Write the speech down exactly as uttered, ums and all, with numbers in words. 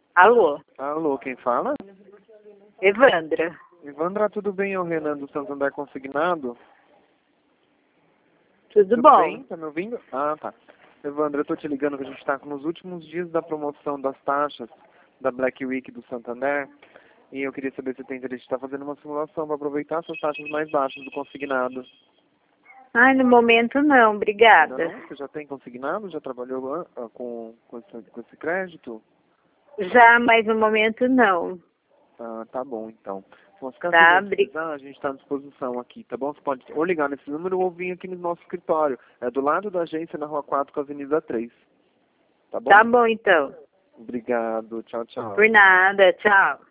Alô? Alô, quem fala? Evandra. Evandra, tudo bem? É o Renan do Santander Consignado? Tudo, Tudo bom? bem? Tá me ouvindo? Ah, tá. Evandra, eu tô te ligando que a gente tá nos últimos dias da promoção das taxas da Black Week do Santander. E eu queria saber se tem interesse de estar fazendo uma simulação para aproveitar essas taxas mais baixas do consignado. Ai, no momento não, obrigada. Não? Você já tem consignado? Já trabalhou ah, com, com, esse, com esse crédito? Já, mas no momento não. Ah, tá bom, então. Bom, se caso Tá, você bri... precisar, a gente está à disposição aqui, tá bom? Você pode ou ligar nesse número ou vir aqui no nosso escritório. É do lado da agência, na Rua quatro, com a Avenida três. Tá bom? Tá bom, então. Obrigado. Tchau, tchau. Por nada, tchau.